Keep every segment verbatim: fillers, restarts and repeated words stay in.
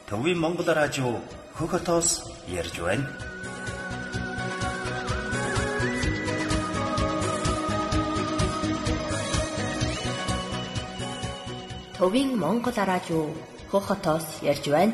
Төвийн Монгол радио хөхөтөөс ярьж байна. Төвийн Монгол радио хөхөтөөс ярьж байна.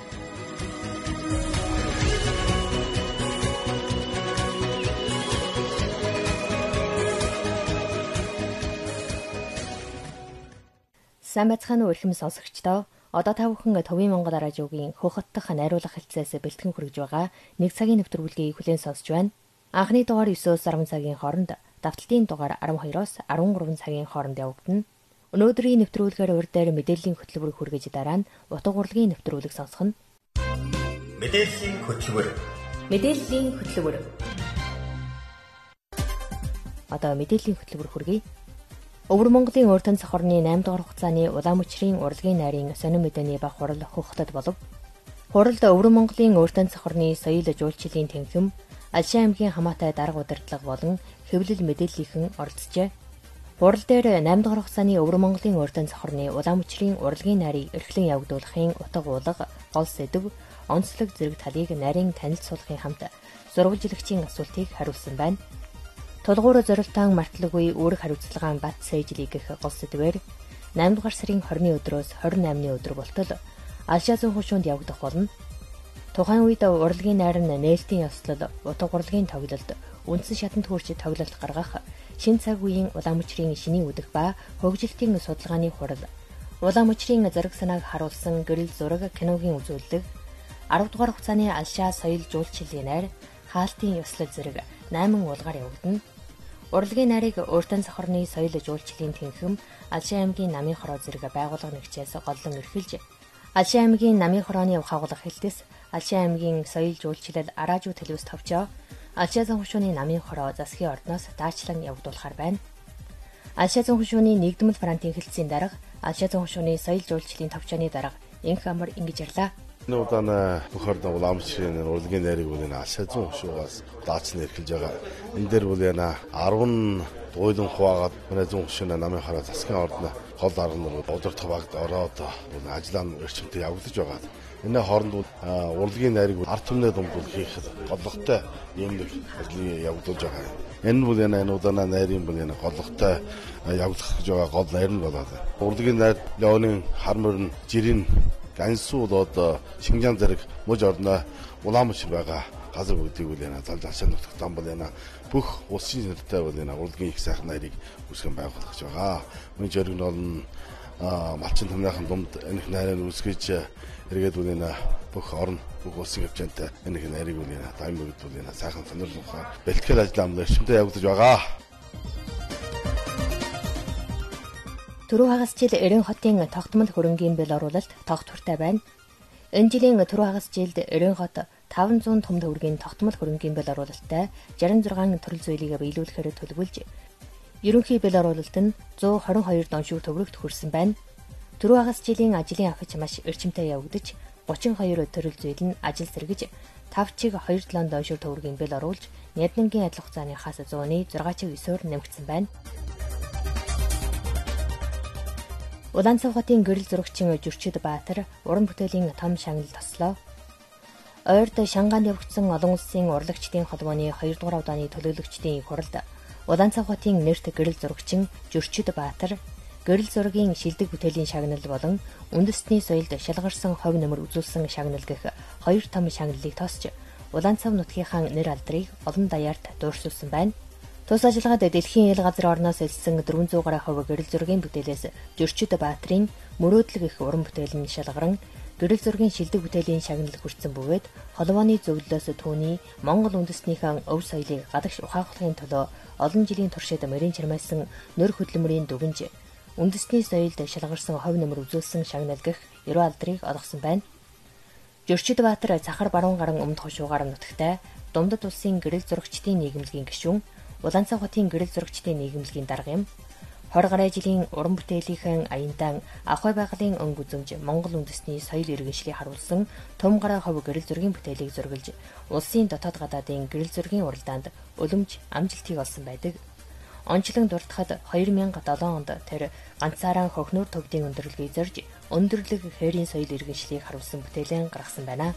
Сайн байцгаана уу эрхэм сонсогчдоо. Одоо та бүхэн Төвийн Монгол радиогийн хөхөт дахь найруулга хэлцээс бэлтгэн хүргэж байгаа нэг цагийн нэвтрүүлгийг хүлээн сонсож байна. Анхны дугаар девөөс арван цагийн хооронд, давталтын дугаар арван хоёроос арван гурван цагийн хооронд явагдана. Өнөөдрийн нэвтрүүлгээр урд дээр мэдээллийн хөтөлбөр хүргэж дараа нь утга урлагийн нэвтрүүлэг сонсгоно. Мэдээллийн хөтөлбөр. Мэдээллийн хөтөлбөр. Одоо мэдээллийн хөтөлбөр хүргэе. Өвөр Монголын урд танцх орны наймд дугаар хугацааны улаан мөчрийн урлагийн найрын сонин мэдээний баг хурал хөхтөд болов. Хуралд Өвөр Монголын урд танцх орны соёл жуулчлалын тэнхим, Алшин аймгийн хамаатай дарга удирдлага болон хэвлэл мэдээллийнхэн оролцжээ. Хурал дээр наймд дугаар хугацааны Өвөр Монголын урд танцх орны улаан мөчрийн урлагийн найрыг эрхлэн явагдуулахын утга уулга, гол сэдэв, онцлог зэрэг талыг нарийн танилцуулахын хамт сурвалжлагчийн асуултыг хариулсан байна. Тулгуур зорилтон мартлагүй үүрэг хариуцлагаан бат сэжлийг гэх гол сэдвээр наймд дугаар сарын хорины өдрөөс хорин наймны өдөр болтол Алшаа зүүн хушуунд явагдах болно. Тухайн үед урлагийн найр нь нээлтийн ёслол, утга урлагийн тоглолт, үндсэн шатанд хүрч тоглолт гаргах, шин цаг үеийн улаан мөчрийн шинийн үдэх ба хөгжилтийн судалгааны хурал, улаан мөчрийн зураг санааг харуулсан гэрэл зураг киногийн үзүүлэлт, арав дугаар хугацааны Алшаа соёл жуулчлалын найр, хаалтын ёслол зэрэг найман уулгаар явагдана. Урлагийн найрыг уртан сахарны соёл жуулчлалын тэнхим, Алшин аймгийн намын хороо зэрэг байгууллага нэгчээс голлон эрхэлж, Алшин аймгийн намын хорооны ухаагуулга хэлтэс, Алшин аймгийн соёл жуулчлал араажуу төлөвс товчоо, Алшаа зүүн хушууны намын хороо засгийн ордноос даачлан явагдуулахар байна. Алшаа зүүн хушууны нэгдмэл фронтын хэлтсийн дарга, Алшаа зүүн хушууны соёл жуулчлалын товчооны дарга инх амар ингэж ирлээ. Энэ удаана бохорд улаан мөчрийн урлагийн найрыг бол энэ Алшаа зүүн хушуугаас даацсан эрхэлж байгаа. Энэ дээр бол яна арван дуйлан хуваагаад манай зүүн хушууны намын хараа засгийн ордно гол арга нь удирдах багт ороод ажиллаа нь эрчимтэй явагдаж байгаа. Энэ хооронд урлагийн найрыг ард түмний дундуул хийх голлоготой юм нэг ажлыг явагдуулж байгаа. Энэ бол яна энэ удаана найрын бол яна голлоготой явагдах гэж байгаа гол найр нь болоод. Урлагийн найр леонын хар мөрн жирийн Ганьсуу болоод Шинжаан зэрэг муж орно улаан мөчр байгаа газар бүгдийг үл яна залж ашаа нутагт ам бол яна бүх улсын нэртэй бол яна урлагийн их сайхан найрыг үүсгэн байгуулах гэж байгаа. Мөн жиргэн бол малчин томныхын дунд энэ найрыг үүсгэж эргээд үл яна бүх орн бүх улсын хэмжээтэй энэ найрыг үл яна тайм бүгд бол яна сайхан сонирхолтой бэлтгэл ажил амлаа эрчимтэй явагдаж байгаа. Түрүү хагас жил Эрен хотын тогтмол хөрөнгийн бэл оруулалт тогтвортой байна. Энэ жилийн түрүү хагас жилд Эрен хот таван зуун том төвөргийн тогтмол хөрөнгийн бэл оруулалттай шестьдесят шесть төрөл зүйлийг биелүүлэхээр төлөвлөж, ерөнхий бэл оруулалт нь one twenty-two доншиг төвөрөгт хүрсэн байна. Түрүү хагас жилийн ажлын авахч маш эрчимтэй явагдаж, thirty-two төрөл зүйл нь ажил сэргэж, five чиг twenty-seven доншиг төвөргийн бэл оруулж, Няднангийн адил хугацааны хас one-ны six чиг nine-оор нэмэгдсэн байна. Улаанцав хотын гэрэл зурагчин Жүрчид Баатар уран бүтээлийн том шагнал тослоо. Ойрд Шангаанд явагдсан олон улсын урлагчдын холбооны two дугаар удааны төлөөлөгчдийн их хуралд Улаанцав хотын нэрт гэрэл зурагчин Жүрчид Баатар гэрэл зургийн шилдэг бүтээлийн шагнал болон үндэсний соёлд шалгарсан хувь нэмэр үзүүлсэн шагнал гэх хоёр том шагналыг тосч Улаанцав нутгийнхаа нэр алдрыг олон даяарт дууршуулсан байна. Тус ажиллагаад дэлхийн ил газар орноос элсэн four hundred гаруй хувь гэрэл зургийн бүтээлээс Жүрчид Баатрын мөрөөдлөг их уран бүтээл нь шалгаран гэрэл зургийн шилдэг бүтээлийн шагнал хүртсэн бөгөөд холбооны зөвлөлөөс түүний Монгол үндэснийхэн өв соёлыг гадагш ухаахлахын төлөө олон жилийн туршид мөрийн чармайлсан нөр хөдөлмөрийн дүгнж үндэсний соёлд шалгарсан хувь нэмэр үзүүлсэн шагнал гэх ерөө алдрыг олгосон байна. Жүрчид Баатар Цахар баруун гарan өмнөд хошуугаар нутагтай Дундад улсын гэрэл зурагчдын нийгэмлэгийн гишүүн, Улаанцав хотын гэрэл зурагчдын нийгэмлэгийн дарга юм. twenty гаруй жилийн уран бүтээлийнхэн аяндан ахуй байгалийн өнгө үзэмж Монгол үндэсний соёл иргэншлийг харуулсан том гаруй хувь гэрэл зургийн бүтээлийг зургалж улсын дотоод гадаадын гэрэл зургийн уралдаанд үлэмж амжилтыг олсон байдаг. онцлог дуртахад хоёр мянга долоо онд тэр ганцаараа хохнуур төвдийн өндөрлөгөө зорж өндөрлөг хээрийн соёл иргэншлийг харуулсан бүтээлэн гаргасан байна.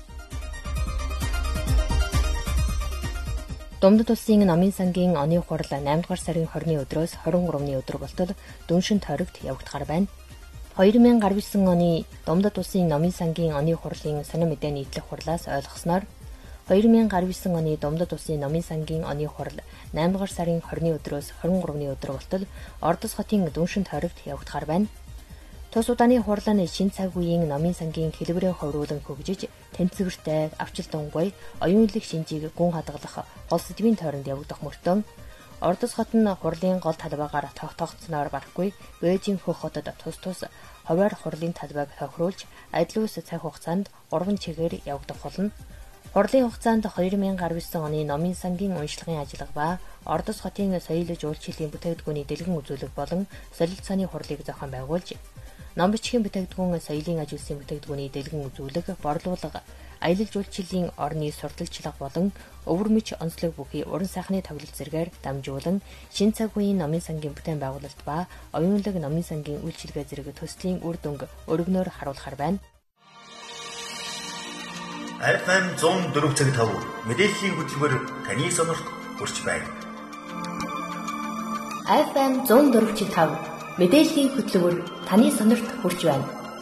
Думдад улсын намын сангийн оны хурал наймд дугаар сарын хорины өдрөөс хорин гуравны өдөр болтол дүншин тойрогт явагдахаар байна. хоёр мянга арван девять оны Думдад улсын намын сангийн оны хурлын сонир мэдээ нийтлэх хурлаас ойлгосноор хоёр мянга арван девять оны Думдад улсын намын сангийн оны хурал наймд дугаар сарын хорины өдрөөс хорин гуравны өдөр болтол Ордос хотын дүншин тойрогт явагдахаар байна. Тус удааны хурал нь шин цаг үеийн намын сангийн хэлбэрийн ховруулан хөгжиж, тэнцвэртэй, авчил дунгуй, оюун үлэх шинжийг гүн хадгалах гол сэдвийн тойронд явагдах мөртөө Ордос хот нь хурлын гол талбайгаар тогтоогдсноор барахгүй Бээжин хөх хотод тус тус ховоор хурлын талбайг тохируулж, адил ус цаг хугацаанд гурван чигээр явагдах болно. Хурлын хугацаанд хоёр мянга арван девять оны намын сангийн уншлагын ажиллагаа ба Ордос хотын соёл жуулчлалын бүтээгдэхүүний дэлгэн үзүүлэг болон солилцооны хурлыг зохион байгуулж, ном бичгийн бүтээгдэхүүн, соёлын аж үйлсийн бүтээгдэхүүний дэлгэн үзүүлэг, борлуулга, аялал жуулчлалын орны сурталчлага болон өвөр мөч онцлог бүхий уран сайхны тоглолт зэргээр дамжуулан шин цаг үеийн намын сангийн бүтээн байгуулалт ба оюунлаг намын сангийн үйлчилгээ зэрэг төслийн үр дүнг өргөнөөр харуулахар байна. эф эм one oh four point five мэдээллийн хөтөлбөр таны сонорт хүрч байна. эф эм one oh four point five мэдээллийн хөтөлбөр таны сонорт хүрч байна.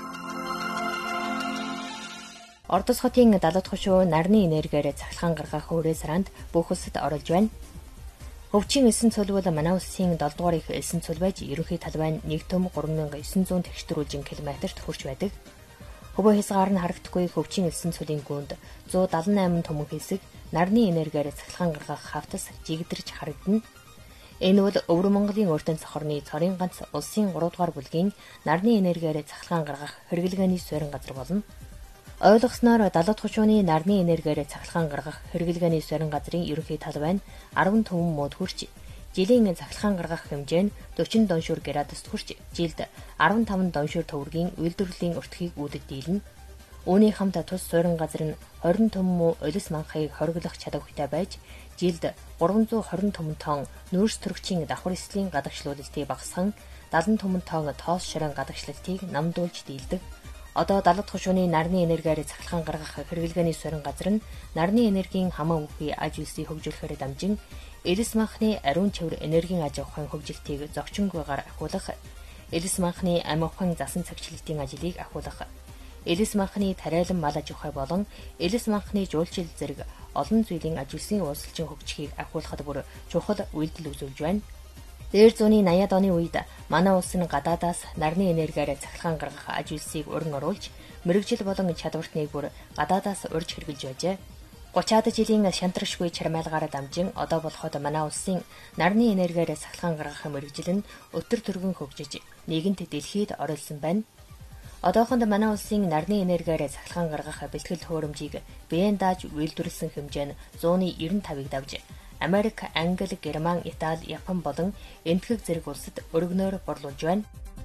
Ордос хотын далаад хошуу нарны энергиээр цахилгаан гаргах өрөө саранд бүх улсад оролж байна. Хөвчийн эсэн цул бол манай улсын долоо дугаар их эсэн цул байж ерөнхий талбай нь нэг төм гурван мянга девять жүз тэгштрүүлжин километрт хүрч байдаг. Хөвөө хязгаар нь харагдахгүй хөвчийн эсэн цулын гүнд one seventy eight төмөн хэсэг нарны энергиээр цахилгаан гаргах хавтас жигдэрч харагдана. Энэ бол Өвөр Монголын өөртөө цохорны цорын ганц улсын three дугаар бүлгийн нарны энергиээр цахилгаан гаргах хэрэглгээний суурин газар болно. Ойлгосноор далаад хушууны нарны энергиээр цахилгаан гаргах хэрэглгээний суурин газрын ерөнхий талбай нь ten төмөн мод хүрч, жилийн цахилгаан гаргах хэмжээ нь forty доншуур градуст хүрч, жилд fifteen доншуур төвөргийн үйлдвэрлэлийн өртгийг үүдэж дийлнэ. Үүний хамт тус суурин газар нь twenty төмөн муу олис манхыг хориглох чадвартай байж, жилд three hundred twenty төмөн тонн нүүрс төрөгчийн давхар эслийн гадагшлуулалтыг багасган seventy төмөн тонн тоос шорон гадагшлалтыг намдуулж дийлдэг. Одоо далаад хушууны нарны энергиээр цахилгаан гаргах хэрэглгээний суурин газар нь нарны энергийн хамаа бүхий аж үйлсийг хөгжүүлэхээр дамжин элис манхны ариун чивэр энергийн аж ахуйн хөгжилтийг зохичингүйгээр ахиулах, элис манхны амь ухаан засан цагчлалтын ажлыг ахиулах, элис манхны тариалан мал аж ахуй болон элис манхны жуулчил зэрэг олон зүйлийн аж үйлсийн уусалчин хөгжихийг ахиулахад бүр чухал үйлдэл үзүүлж байна. Дээр зууны eighties оны үед манай улс нь гадаадаас нарны энергиээр цахилгаан гаргах аж үйлсийг уран оруулж, мэрэгжил болон чадварт нэг бүр гадаадаас урьж хэрэгжилж байжээ. thirty жилийн шантрашгүй чармайлгаараа дамжин одоо болоход манай улсын нарны энергиээр цахилгаан гаргах мэрэгжил нь өтөр төргөн хөгжиж, нийгэмд дэлхийд оролцсон байна. Одоохонд манай улсын нарны энергиээр цахилгаан гаргах бэлтгэл төхөөрөмжийг биеэн дааж үйлдвэрлэсэн хэмжээ нь one ninety-five-ыг давж, Америк, Англи, Герман, Итали, Япон болон Энэтхэг зэрэг улсад өргөнөөр борлуулж байна.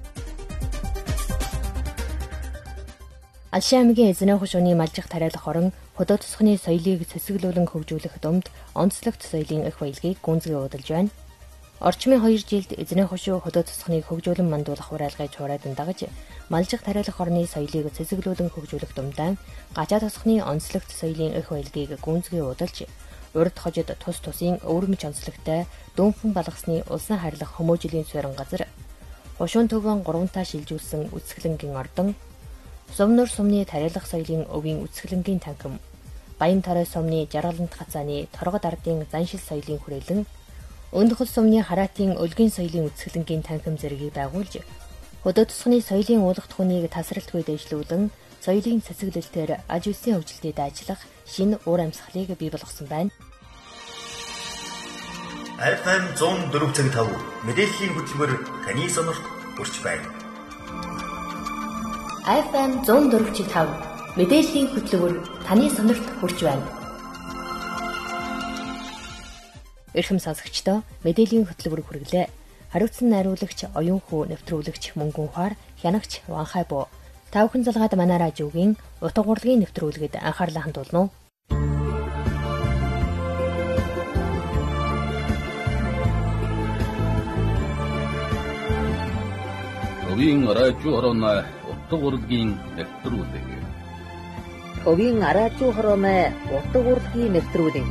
Алшин аймгийн эзэнэ хушууны малжих тариалах орон хөдөө тосхны соёлыг цэцэглүүлэн хөгжүүлэх думд онцлогт соёлын их баялагийг гүнзгий уудалж байна. Орчмын two жилд эзэнэ хушуу хөдөө тосхныг хөгжүүлэн мандуулах урайлгыг чуурайдан дагаж, малжих тариалах орны соёлыг цэцэглүүлэн хөгжүүлэх думдаа гажаа тосхны онцлогт соёлын их баялагийг гүнзгий уудалж, урд хожид тус тусын өвөрмөч онцлогтой дүүнхэн балгасны улсын харьлах хүмүүжлийн суурин газар, хушуун төвөн гуравтаа шилжүүлсэн үсгэлэнгийн ордон, сумнур сумны тариалах соёлын өвгийн үсгэлэнгийн танхим, баян торой сумны жаргалант хацааны торгод ардын заншил соёлын хүрээлэн, өндөхөл сумны хараатын өлгийн соёлын үсгэлэнгийн танхим зэргийг байгуулж, хөдөө тосхны соёлын уулах түүнийг тасралтгүй дэвшлүүлэн соёлын цэцэглэлтээр аж үйлсийн хөгжилтөд ажиллах шинэ уур амьсгалыг бий болгосон байна. эф эм one oh four point five мэдээллийн хөтөлбөр таны сонорт хүрч байна. эф эм one oh four point five мэдээллийн хөтөлбөр таны сонорт хүрч байна. Эрхэм сонсогчдоо мэдээллийн хөтөлбөр хүргэлээ. Хариуцсан найруулагч, оюун хүү нэвтрүүлэгч Мөнгөн Ухаар, хянагч Ванхай буу. Та бүхэн залгаад манай радиогийн утга гурлын нэвтрүүлгэд анхаарлаа хандуулна уу? Төвийн радио хорооны утга урлагийн нэвтрүүлэг. Төвийн радио хорооны утга урлагийн нэвтрүүлэг.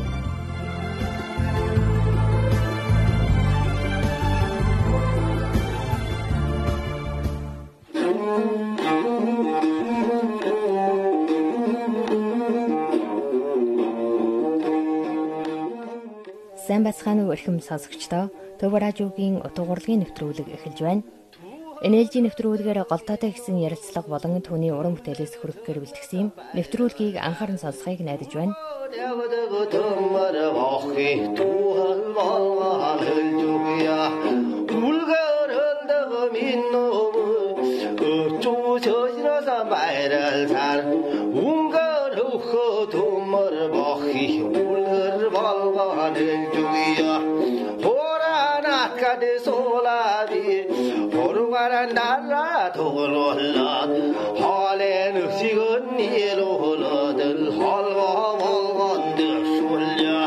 Сайн бацхан уу эрхэм сонсогчдоо. Төв радиогийн утга урлагийн нэвтрүүлэг эхэлж байна. эн эл жи нэвтрүүлгээр голтоотой гэсэн ярилцлага болон түүний уран бүтээлээс хүргэхээр бэлтгэсэн юм. Нэвтрүүлгийг анхааран сонсохыг найдаж байна. 나라 돌올라 할에 늑식은 니로러들 헐거먹은들 술려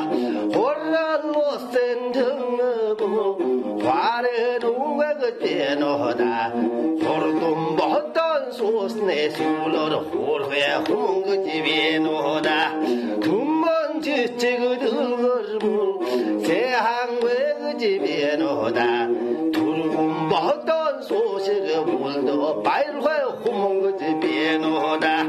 홀라로 센 등어부 화를 누가 그때 너다 호르돈 벗던 소스네 술러를 홀회 홍그집에 너다 금번 지치그 들거르부 새항외 그 집에 너다 두르금 벗던 소식을 물도 발회 호몽그지 비노다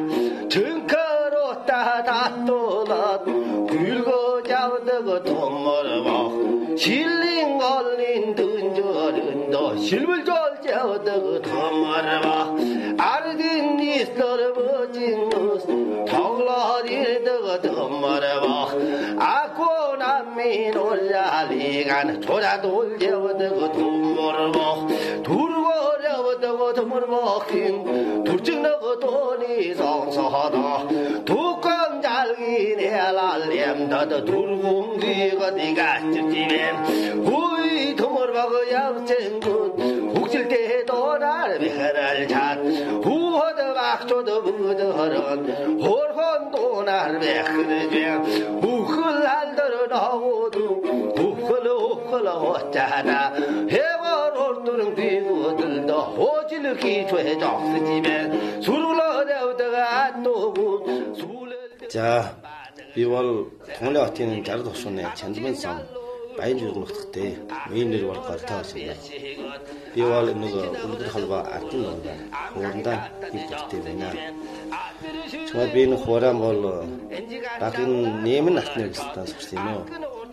증거로 따다 또다 굴고 잡다가 도머러먹 실링 걸린 든저른도 실물 졸자다가 도머러먹 아르긴 니스터버진 노스 턱러리다가 도머러먹 아고 남민 올라리간 조자 돌려다가 도머러먹 두르고 어려웠다고 드물 먹힌 둘째나고 돈이 성서하다 두꺼운 잘기 내랄렘다도 둘공기가 니가 ጭ집엔 후이 드물 먹어 양생군 욱질 때도 날 배를 잣 후허드 박조도 무드허런 홀혼도 날 배흐르죄 우클 한더러 나오도 우클 우클 어쩌다 해걸 홀도는 귀고들도 호질기 죄적스집에 술을 얻어다가 안 놓고 술을 자, 비월 통례 같은 자르도 손에 전주면성 많이 주는 것때 메인들이 올 것같아 하시네. 비월 있는 거 우리들 할바 아끼는 거다. 그런다 이것 때문에 정말 비는 호람 걸로 바뀐 네면 나타낼 수 있다는 소리네요.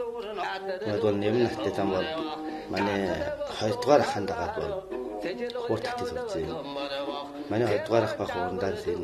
그래도 네면 나타낼 때 한번 만에 хоёрдугаар хандагаад бол хуур татыг сурчээ. Манай хоёрдугаар ах бах уурандаа зэна.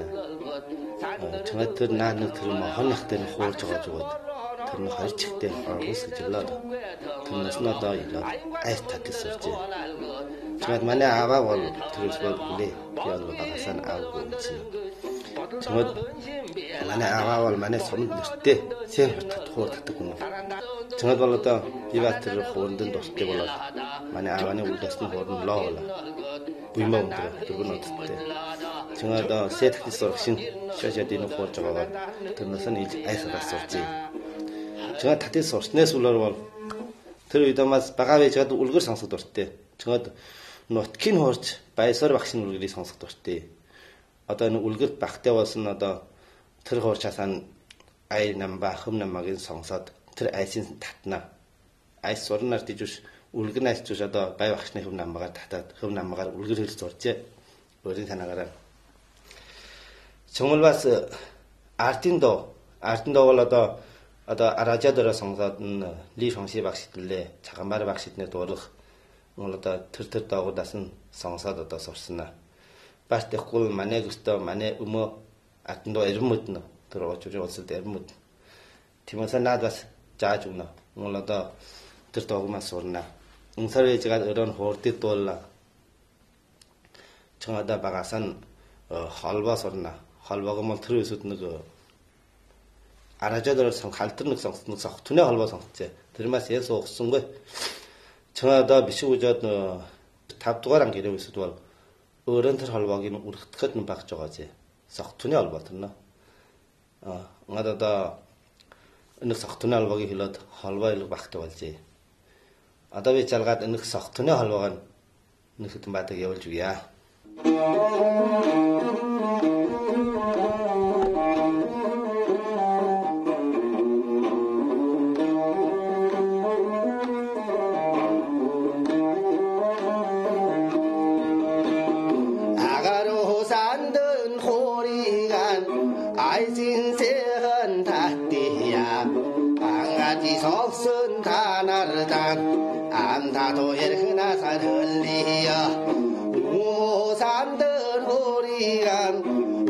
Чамд тэр наа нэг тэр ма хонх дээр хуурж байгаа жоод тэр нь хоёр чихтэй аргус гэж болоод тэр нас надаа яа айс татыг сурчээ. Чамд манай аваа бол тэрс бол үлээ. Би бол багасаа аагүй юм чи. Чамд манай аваа бол манай сумд нэртэй сэр татах хуур татдаг юм. Чамд бол одоо биватэр хуундын дуртай болоод манай авааны үлдэсний хуурн лоола. Буймаа өндөр дөрвөн одтой. Чамд сэ татыг сурчин шашадын хуурж байгаагаар тэрнээс нь айсараа сурчээ. Чамд татыг сурснаас үлээр бол тэр үедээс бага вэжад үлгэр сонсох дуртай. Чамд нутгийн хуурж байсаар багшин үлгэрийг сонсох дуртай. Одоо энэ үлгэрт багтай болсон одоо тэр хуурчаасаа ай намба хөм намагийн сонсоод тэр айсын татна. Айс сурнаар тийж үлгэр найсч одоо бай багшны хөм намбагаар татаад хөм намбагаар үлгэр хэл зуржээ. Өөрийн танаагаар. 정말 бас артиндо артиндо бол одоо одоо аражадороо сонгоод ли шонси багшидлээ цагаанбар багшиднэр дуурах бол одоо тэр тэр даагуудаас нь сонгосоод одоо сурсана. Бартахгүй манай гүстөө манай өмөө артиндо эрмөднө тэр очрын улсад эрмөд. Тиймээс наад бас зааж өгнө. Мөн одоо тэр даагмаас сурна. Унсарыжгаад өрөн хуурдид дуулла. Чамада багасан холбоо сурна. Холбоог мал тэр өсөд нэг аражадор сон халтар нэг сонгосног сох түнэ холбоо сонгоцээ. Тэрмээс яс угсангүй. Чамада биш үжээд тав дугаар анги ирэх өсөд бол өөрөн тэр холбоог нь үргэтгэхэд нь багж байгаа зэ. Сох түнэ холбоо тэрнэ. Аа надад нэг сох түнэ холбоог хэлээд холбоо илэг багтай болжээ. Одоо би залгаад нэг сох түнэ холбоог нь нэг хэдэн бадаг явуулж өгье. 아가로 산든 호리간 아이신세헌 다띠야 강아지 속선 다나르단 암다도 에르나산 흘리여 우모 산든 호리간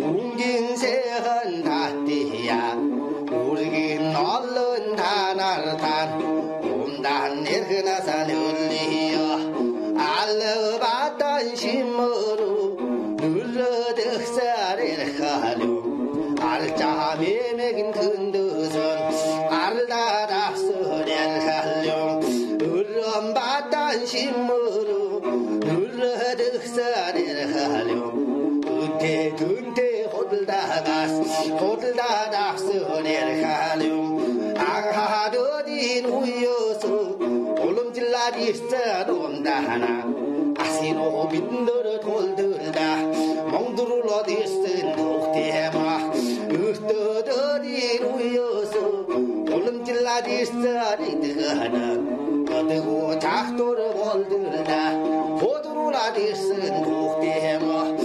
웅긴세헌 다띠야 우르긴 얼른 다나르단 옴단 에르나산 흘리여 알러바단 심으로 눌러득사를 하려 알자 매매긴 든듯은 알다닥서를 하려 으름바단 심으로 눌러득사를 하려 은태 근태 호들다가 호들다닥서를 하려 앙하더딘 우여서 올름질라리 있어놓는다 하나 아시노 빈들어 돌들다 멍두를 어디 쓴 독대마 으떠더리 누여서 올름질라리 있어리 하나 어디고 작도를 볼들다 호두를 어디 쓴 독대마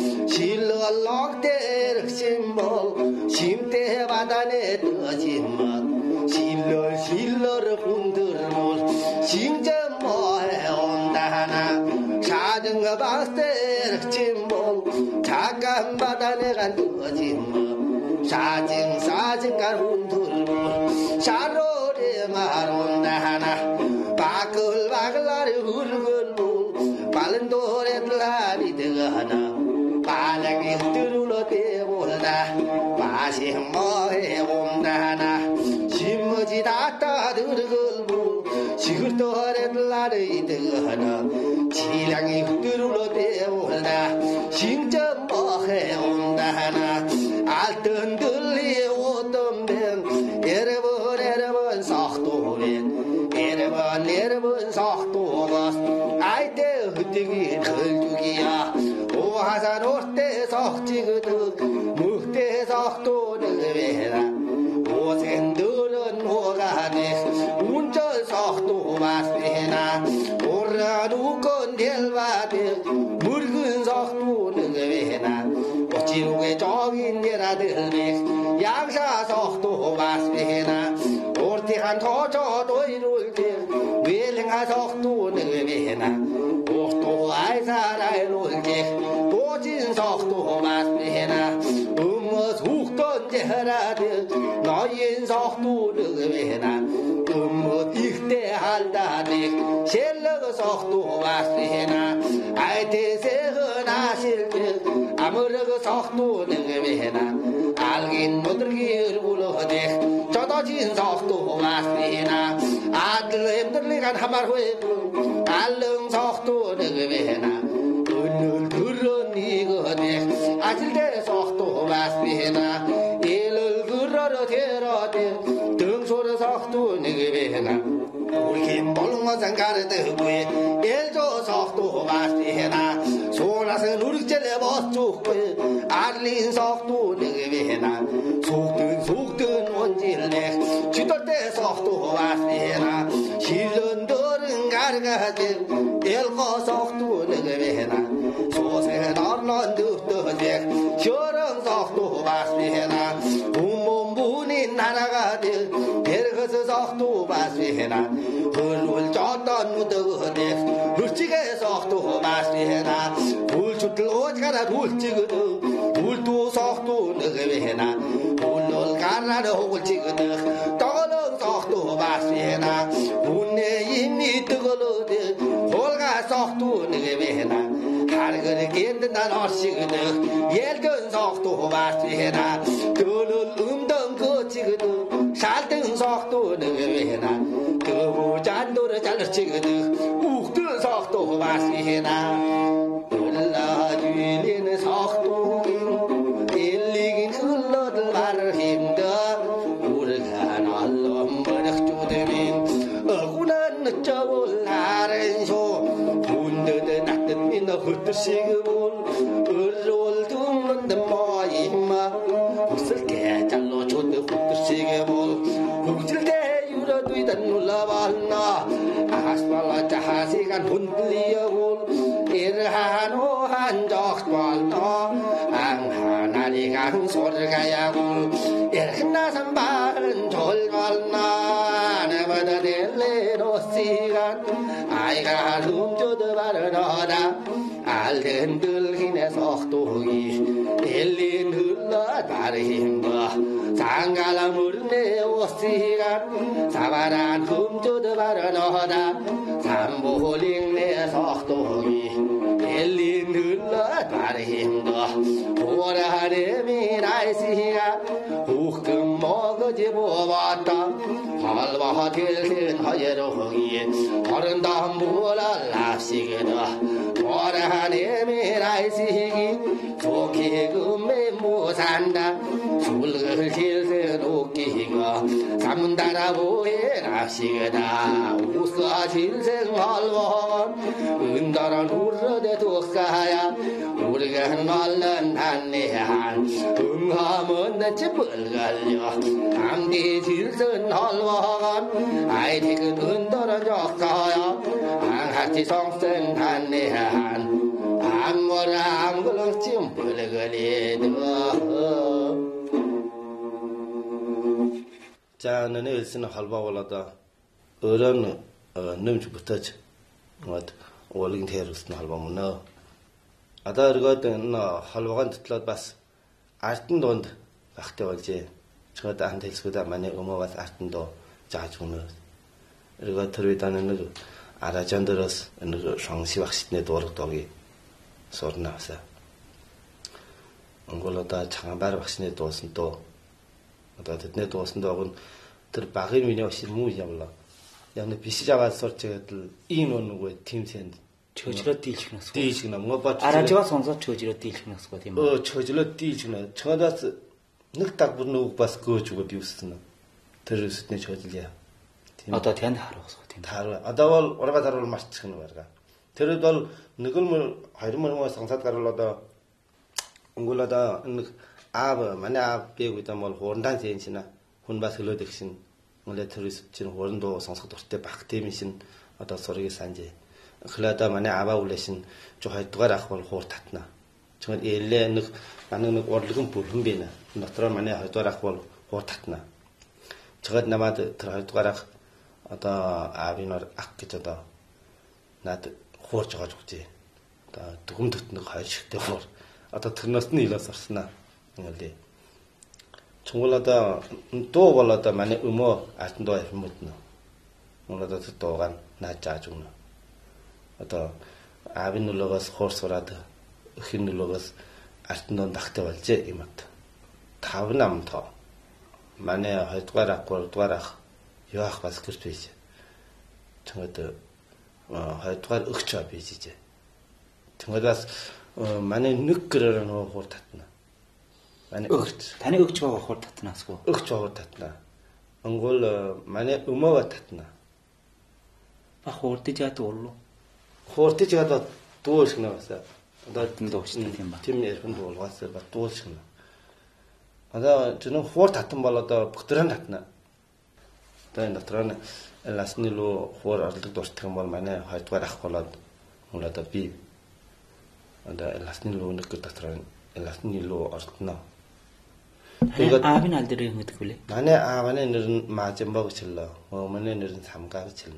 실러럭대를 심어 심대 바다에 떠지마 실러 실러를 흔들물 징전 뭐해 온다 하나 사정가 박대를 침몰 잠깐 바다에 간 떠지마 사정 사정간 흔들물 샤로리 말 온다 하나 바글바글 나를 흐르글물 빠른 도래들 하리 들어가나 바닥에 흩어르러 대볼다 맛이 뭐해 온다 하나 심머지 닿다 들어글물 시글떠래들 나를 들어가나 지량이 흩어르러 대볼다 심점 뭐해 온다 하나 알던 들리 오던 뱀 여러분 여러분 석도맨 여러분 여러분 석도가 아이때 흩뜨기 덜죽이야 오하산 올때 석지거든 묵때 석도는 왜라 오센들은 호가네 운전 석도 마스나 오라누건 델바데 묽은 석도는 왜나 오지루게 적인 데라들네 양사 석도 마스나 오르티한 토저도 이룰게 외랭아 석도는 왜나 옥도 아이사라이 놀게 도진 석도 마스나 음어 속던 제라데 너인 석도는 왜나 음어 익대 할다네 셀러가 석도 마스나 아이테세헌 아실게 아무르가 석도는 왜나 알긴 못들기 얼굴어대 저도진 석도 마스나 아들 엠들리간 하마르회 알릉 석도는 왜나 은을 그런 이거대 아질대 석도 마스나 일을 그러러 대러대 등소를 석도는 왜나 우리 몰롱어산 가르드고에 일조 석도 마스나 소나서 누르jel레 벗죽고에 알린 석도는 왜나 속든 속든 원질래 쥐돌때 석도 마스나 실런들은 가르가대 일거 석도는 왜나 소세 날란 득더제 셔렁 석도 마스나 몸몸 분인 나라가대 데르거서 석도 마스나 훌훌 쫓던 무더거대 룰찌게 석도 마스나 불출들 오지가라 둘찌거든 둘도 석도 너게나 훌훌 가라르 호글 찌거든 떠는 석도 마스나 운내 인이 뜨거르대 홀가 석도 너게나 하르거리 겐든단 어시거든 예전 석도 마스나 떠는 음덩 거치거든 살등 석도 너게나 그부 잔도를 잘르치거든 욱든 석도 마스나 흘러주리는 석도 일리긴 흘러들 말을 힘들 우리가 날럼 버럭 주대민 어구난 늦적을 나른 쇼 분드드 낫듯 민너 흩듯이그분 모임마 웃을게 잘로 좋대 후드시게 볼 웃을때 유러두이던 눌러봤나 아스팔라 자하시간 분들리어볼 일하노 한적발도 앙하나리간 소리가야볼 일나선 발은 졸발나 내마다 델레로 시간 아이가 훔쳐도 바르너다 알된 들기네 속도기 엘린 흘러 다리힘과 장가라 물네 오시간 사바란 훔쳐도 바르너다 삼보링네 속도기 엘린 흘러 다리힘과 오라네 미라이시가 후금 먹어지 보았다 할바 텔텐 하예로기 어른다 몰라 랍시게다 오라네 미라이시기 좋게 금에 못산다 술을 칠세 놓기가 삼문다라 보에 랍시게다 웃어 질생 할원 은다란 우르데 독사야 우리가 날란 한내한 응하면 내 집을 갈려 암디 질선 할원 아이디 그 은다란 적사야 안하치 성sen 한내한 암모라 암글렁 찜불 걸리도 자, 너네 일스는 할바올라다 어른 넘치 붙었지 вот 올긴 테르스는 할바문나 아다 이거는 할바간 듣lat бас артын донд багтай болж чөдө анд хэлсгүүдэ манай өмөө бас артын доо зааж өгнө. 이거 들으다는 그 아라전들어서 그 상시 확신에 도록도기 소리 나왔어. 엉골로다 장발 확신에 도선 또 어다 듣네 도선 도군 들 багын миний 없이 무 явла. 양네 비시 잡아서 저들 이노는 거 팀센 저지로 딜치나스. 딜치나 뭐바 아라지와 선서 저지로 딜치나스 거 됨. 어 저지로 딜치나 저다스 늑딱 부르는 바스 그 주고 비우스나 들으스 때 저질이야. 어다 된 하러서 됨. 다르 아다월 오라가 다를 맛치는 거가. 들어도 누굴물 하이르물 뭐 상사가를라다 엉골라다 아버 만에 아 배우고 있다 뭘 혼단 센시나 혼바슬로 덱신 원래 들으스 진 혼도 상사도 때 박대미신 어다 소리게 산제 클라다 만에 아바 올레신 저할 두가락 뭘 호탔나 정말 엘레 느 나는 얼른 불흠비나 나트라 만에 할 두가락 뭘 호탔나 저것 남아도 들할 두가락 어다 아비너 악기저다 나도 호어져가 죽지 다 두금 듣는 거 가야지 때고 어다 들었는 일었었으나 근데 정말라다 또 벌라다 만에 음어 아튼도 해못노 몰라도 또간 나짜 죽노 어다 아비 눌러가서 호소라다 흰 눌러가서 아튼도 낙대 벌지 이맛 답은 남더 만에 할 두가락 걸 두가락 요악 봐서 그렇듯이 정말도 어 하여튼 억차 비지제 정말다 어 만에 늦그러는 호 탔나 만에 억 단에 억초가 호 탔나스고 억초 탔나 엉골 만에 음어가 탔나 아 호르티자 돌로 호르티가 더 도스나 왔어 나도 혹시 템바 팀에 분도 올왔어 봐 도스나 아다 저는 호 탔던 발라다 북들한 탔나 단 나트라나 라스닐로 호르 알도 도스템 볼 만에 하이트와 라콜라 몰라다 비 안다 라스닐로 느그 나트란 라스닐로 어스나 이거 아빈 알들이 응드글래 나네 아만에 느른 마점바고 칠러 어 만에 느른 삼가고 칠러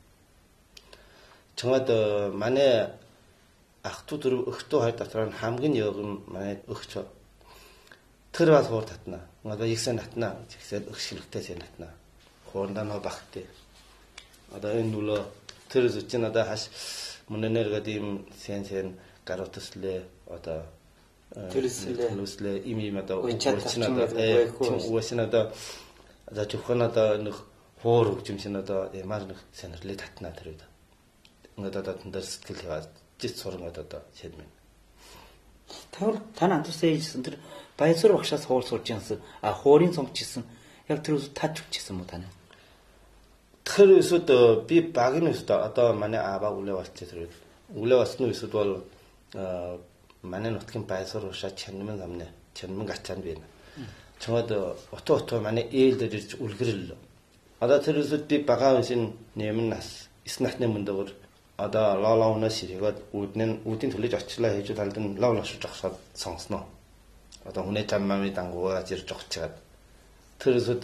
정화도 만에 악투들 흑도 할 따트란 함근 여금 만에 흑초 들어와서 호르탔나 나도 익선 났나 직선 흑실때 났나 혼단어 박대 아다 엔둘러 들으서 지나다 하시 문네르가딤 센센 가로트슬레 아다 들으슬레 들으슬레 이미마다 오치나다 에 오치나다 아다 조카나다 호르 좀시나다 에마르 센르레 탔나 들으다 응다다 든다스킬 대와 짓소르가다 쳇면 타올 단안 투세이스 들 바이스로 확샤 서울 솔지스 아 호린 som치스 약 들어서 다 죽지스 못하네 틀에서 또 비박이는 있었다. 아까 만에 아바 올라왔지 들어. 올라왔는 있어도 어 манай нутгийн байсаар уушаа чанман замны чанман гачаанд байна. Чамд ото ото манай ээлдэр ирж үлгэрэл. Одоо тэр үсэд бага уншин нэмэн нас снахны мөндөөр одоо лолооноо сэргээд үүднэн үүдийн төлөж очлоо хийж талд нь лол лошж авахсаад сонсноо. Одоо хүнээ таммами дангуугаа зэрж огчгаад тэр үсэд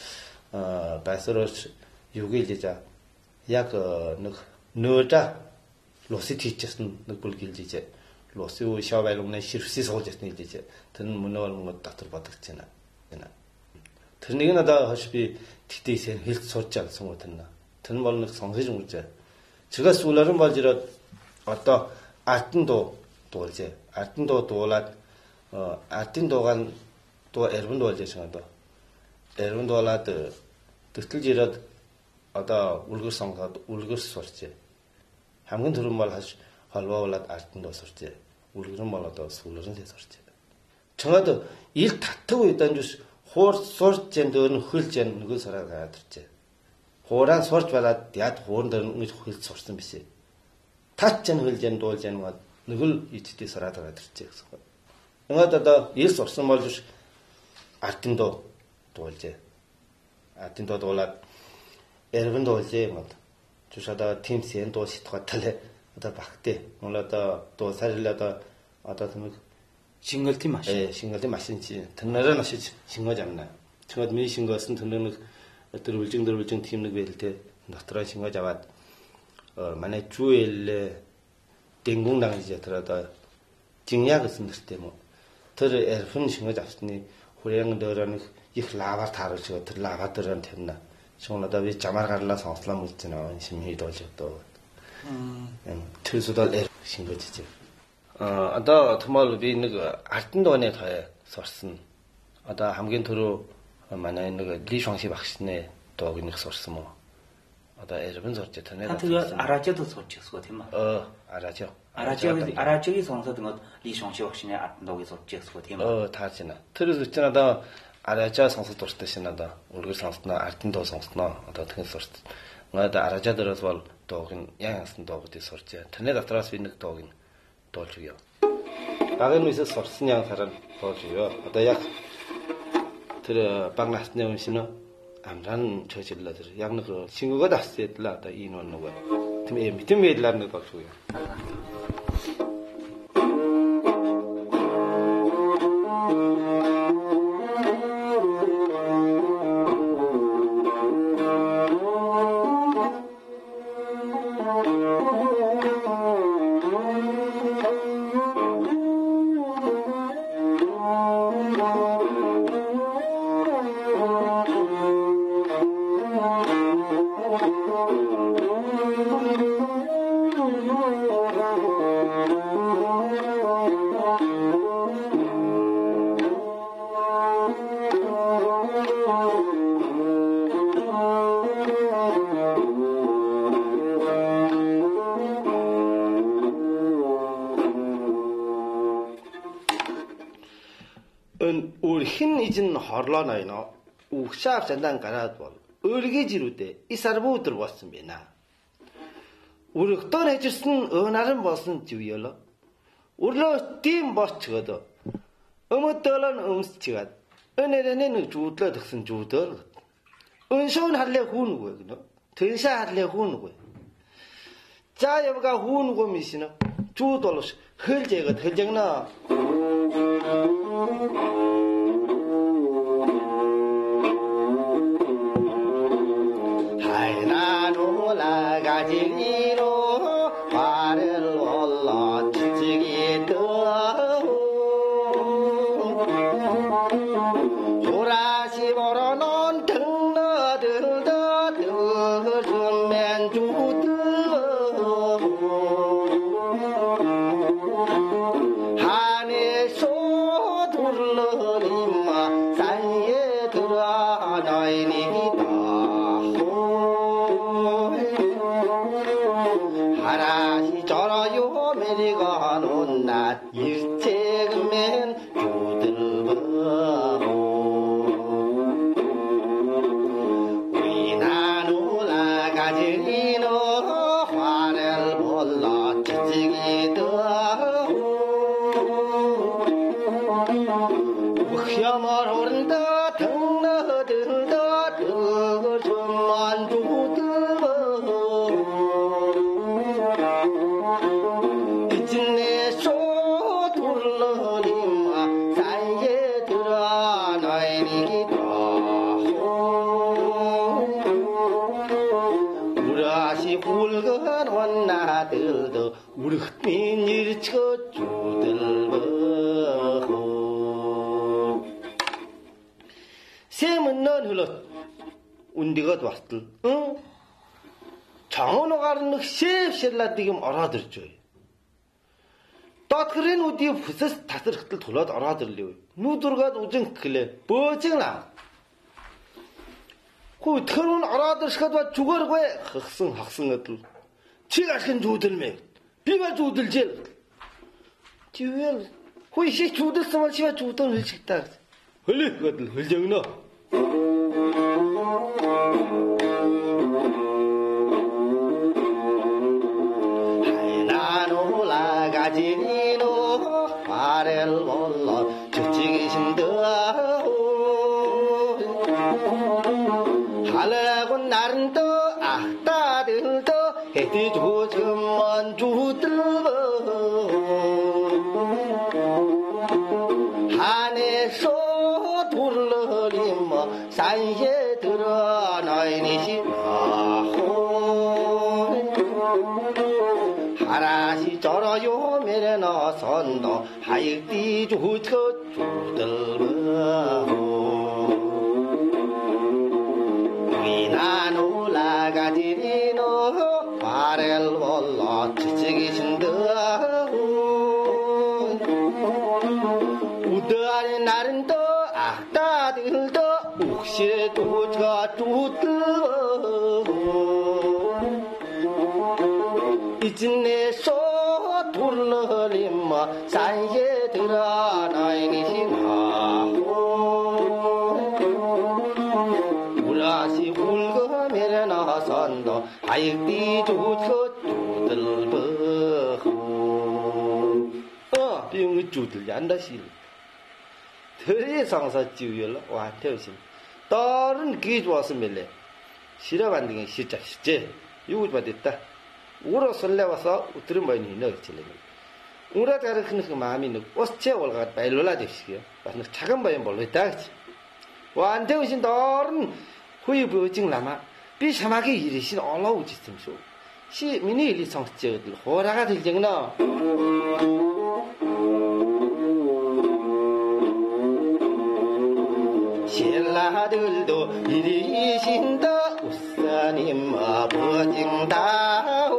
байсарч юу гэлж яг нэг нөөда лосит хийчихсэн нэг бүл гэлж лоси уу шавайлгны ширвсээ суулж ясны гэлж тэр нь мөнөөр мөнгө дотор бодогч байна. Тэрнийг надад хаш би тэгтээ сэн хэлж сурч чадсан уу тэр нь. Тэр нь бол нэг сонсож өнгөрчээ. Чигээс үлэрэн болж ирээд одоо артын дуу дуулжээ. Артын дуу дуулаад артын дуугаан дуу эрбэн дуулж байгаа одоо. Эрбэн дуулаад төтөлж ирээд одоо үлгэр сонгоод үлгэр сурчээ. Хамгийн түрүүн бол хаш холбоолаад артын дуу сурчээ. Үлгэр нь бол одоо сүлэрэн сурчээ. Чамд ил татдаг үедэн жиш хуур сурч जैन дөр нь хөлж जैन нөгөө сараа гараад ирчээ. Хуураа сурч балаад яд хуурн дөр нь хөлж сурсан бишээ. Тач जैन хөлж जैन дуулж जैन гад нөгөө ичтэй сараа гараад ирчээ гэсэн. Ингээд одоо ил сурсан болж артын дуу дуулжээ. Артын дуу дуулаад эргэн дуулжээ гад. Жиш одоо тим сэн дуу сэтгät талээ одоо багтээ. Мөн одоо дуу сарилаа одоо одоо тэмэг 신걸티 마신. 예, 신걸티 마신지. 등나라 마시 신거 잡나. 저거 미 신거슨 등능 어떤 울증 들울증 팀능 벨때 나트라 신거 잡아. 어, 만에 주엘레 땡공 당이지 들어다 징약 같은 데 뭐. 들 에르픈 신거 잡으니 후랭들은 이 라바 다를 저 들 라바들은 됐나. 저거다 왜 자말 갈라 성슬라 묻잖아. 심히 돌졌도. 음. 틀수도 에 신거지지. 어, одоо томол би нэг артын дууны тоо сурсан. Одоо хамгийн түрүү манай нэг Ли Шонси багшны дууг нэг сурсан мó. Одоо эрбэн сурч танаа. тэр аражид сурч гэсэн тийм үү? 어, аражи. аражи аражигийн сонсоод нэг Ли Шонси багшны артын дууг сурч гэсэн тийм үү? 어, таачна. Тэр үчиг одоо аражаа сонсоод дуртай шин одоо үргэр сонсноо, артын дуу сонсноо одоо тэгэн сурч. Ингээд аражаа дээрээс бол дууг нь яг янсан дуугуудыг сурч. Тэрний дотроос би нэг дууг нь дуулж өгье. Багын үсээс сурсан яг хараа дуулж өгье. Одоо яг тэр баг насны үншинө амран чөжиллээ тэр яг нэг шингөөд авсэдлээ одоо энэ нэг тийм ээ мэтэн мэдлэр нэг дуулж өгье. Урхин ижин хорлоо ноёно угшаав зандан гараад бол өөргөө жирүүдээ ис арбуу өдөр болсон байна. Өргөтөр хэжирсэн өнаран болсон живёло. Өрлөө тийм борчгод өмөдөлөн өмсчигээд өнөрөний нэг жуудлаа тгсэн жуудөр. Өншөөн харлаа хүүнгүй гэнэ. Тэншээ харлаа хүүнгүй. За явга хүүнгүй мишнэ. Жууд болш хөлж ягаад хэлжэгнэ. 화를 몰라 지지기도 점을 오른다 등너들다 그좀만 주들어 이진내 소 둘러리마 사이에 들어 나이니기다 우라시 훌건 원나들도 우리 흩민 일쳐 주들어 샘은 넌 흘렀 운디가 왔들 응? 장원호 가는 너 셉셀라 디금 알아들죠 따트린 우디 부스 다들 흩들 돌아 알아들려 누들가 우정 클레 버징라 그 터론 알아들시가도 죽어르고 해 학생 학생들 지가 신 주들매 비가 주들질 지웰 호이시 주들스만 시가 주던 흘식다 흘리 그들 흘정나 하이나노 라가지니노 바렐 몰라 저찌기 신다 하라고 나른도 악다들도 해디 조금만 주들어 한에서 돌러리마 산에 들어 나이니시마 하라시 저러요 메레나 선도 하익디 주처 주들어 위나노 라가지리노 바렐 몰라 지치기신다 우드아리 나른도 악다들도 욱시에 도가 두뜨 이진내 소 돌러리마 산에 들어 나이니시나 우라시 울거 메레나 산도 하익디 주처 두들버 어 병이 주들 안다실 더 상사 지우열라 완태우심 다른 게 좋았으면래 싫어반등이 싫자 싫지 이거 받았다 우로 설레와서 우들은 많이 넣었지래 우라 다른 그 마음이 넣 어째 올가 발로라 되시게 맞는 작은 바에 뭘로 있다 완태우신 다른 후이 보증 라마 비참하게 이르신 올라오지 씀쇼 시 미니 일리 성스제들 호라가 들정나 신라들도 이리신다 우사님 아버징다오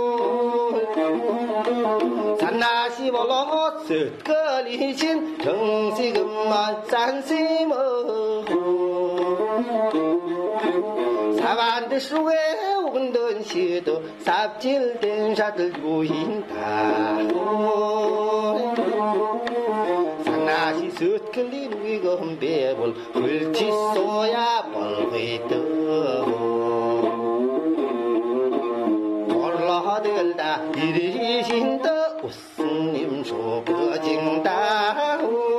산나시 볼로 쓱거리신 정식음만 산심어 사반대 속에 온던 시도 삽질된 사들 보인다 산나시 쓱걸린 위검 배볼 불치소야 벌회떠 올라들다 이리신다 웃음님 소거징다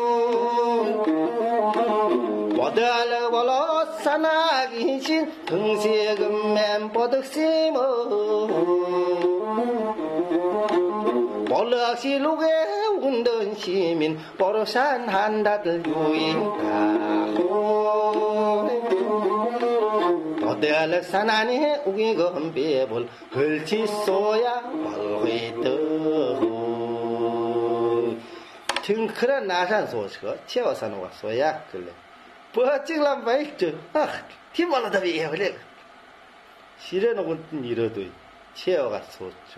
보달보러 산악이신 등세금맨 보덕심어 볼락시룩에 운던 시민 보로산 한다들 유인다 보달락 산안에 우기건 배볼 걸치소야 벌회떠 징크란 나산 소스가 채워사는 왔소야 그래 버찍란 바이트 아 팀말로다 비해버려 시레노군 이러도 채워가 소죠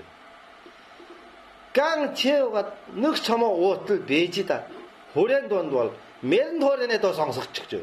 강 채워가 늑처모 옷들 매지다 호렌돈돌 맨도렌에도 성석 측죠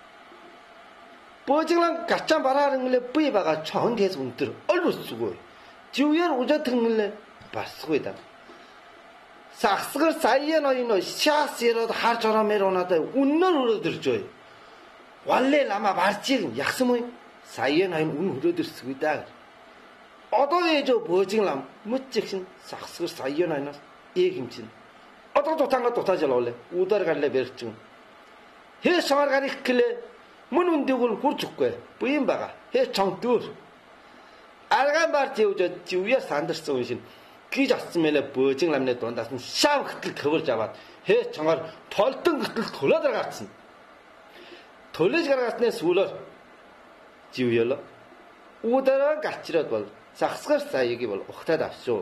버찍란 가짜 말하는 걸래 뿌이바가 처음에서 운들 얼루 쓰고 지우열 우저등을래 바쓰고 있다 싹스걸 사이에 너희는 샤스에라도 하처럼 메로나다 운을 울어들죠 원래 라마 말지 약스모이 사이에 너희는 운 울어들 쓰고 있다 어도에 저 버징람 멋직신 싹스걸 사이에 너희는 얘김친 어도 좋단 거 좋다질 올래 우다를 갈래 베르증 Хээ чамаар гарих гэлээ мөн үндэгүүл хурж өгөхгүй. Буян байгаа. Хээ чам дөр. Арган бар живж живяа сандарсан хүн шин гэж атсан мэлэ бөөжин ламны дундаас нь шав гэтэл төвөрж аваад хээ чамаар толтон гэтэл тулаад гаргацсан. Төлөж гаргацны сүүлээр живяла. Удаараа гачраад бол загсгар саяыг бол ухтаад авшуу.